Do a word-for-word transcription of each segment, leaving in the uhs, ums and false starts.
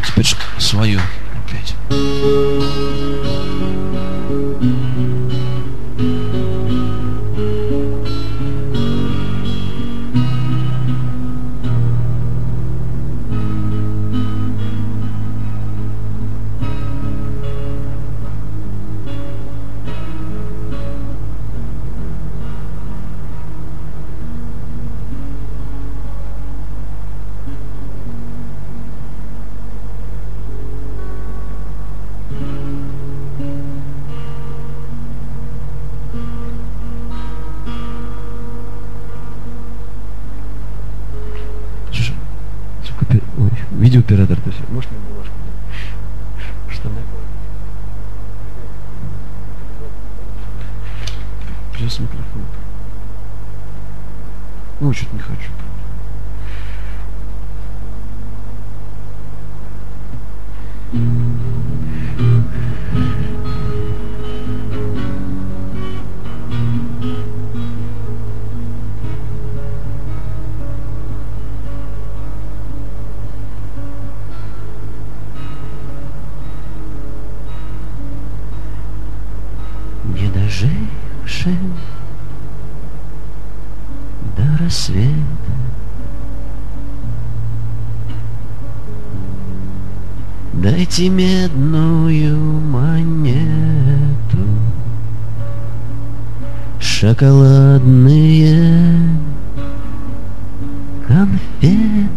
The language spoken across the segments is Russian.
теперь свою опять. Видеооператор, то есть, может, мне бумажку? Что мне? Придется микрофон. Ну, что-то не хочу. Не доживши до рассвета, дайте медную монету, шоколадные конфеты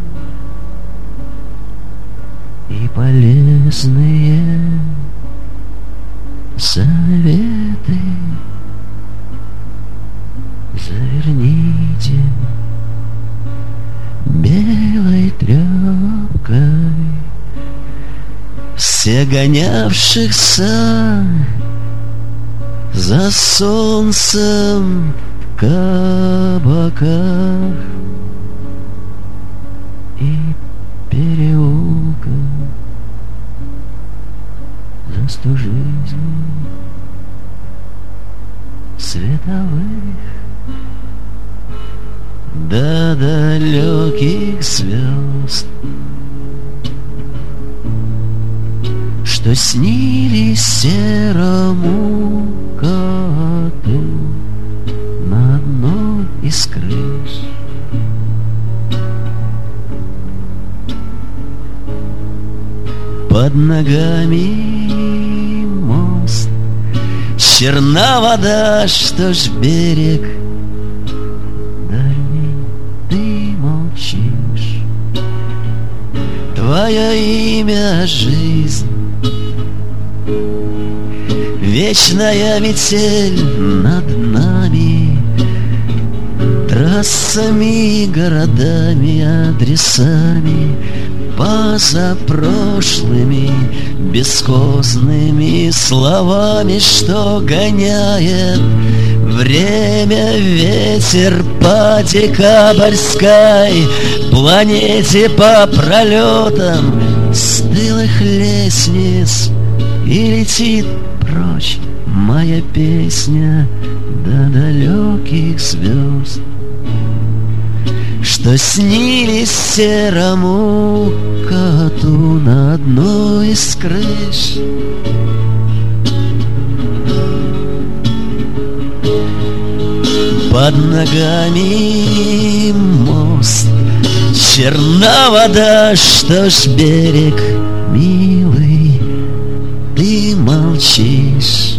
и полезные советы. Заверните белой тряпкой все гонявшихся за солнцем в кабаках и переулках за сто жизней световых до далеких звезд, что снились серому коту на одной из крыш. Под ногами мост, черна вода, что ж берег дальний, ты молчишь. Твое имя — жизнь, вечная метель над нами, трассами, городами, адресами, позапрошлыми бескостными словами, что гоняет время ветер по декабрьской планете, по пролетам стылых лестниц, и летит прочь моя песня до далеких звезд, что снились серому коту на одной из крыш. Под ногами мост, черна вода, что ж берег, милый, ты молчишь.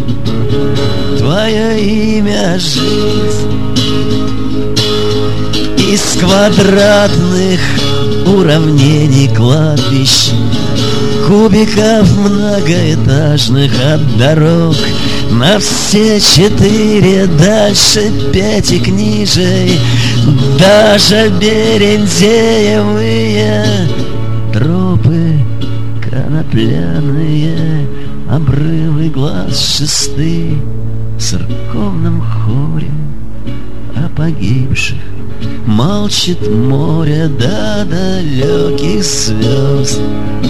Твое имя — жизнь, из квадратных уравнений кладбищ, кубиков многоэтажных от дорог на все четыре, дальше пятикнижей, даже берендеевые тропы конопляные, обрывы глаз шесты в церковном хоре о погибших. Молчит море до далеких звезд,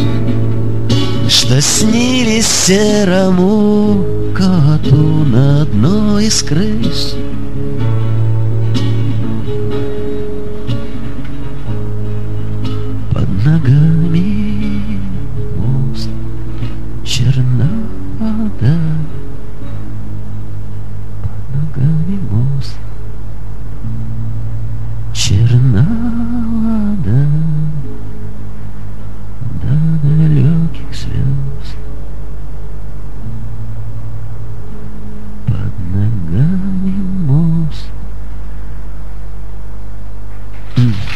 что снились серому коту на одной из крыш. Под ногами М.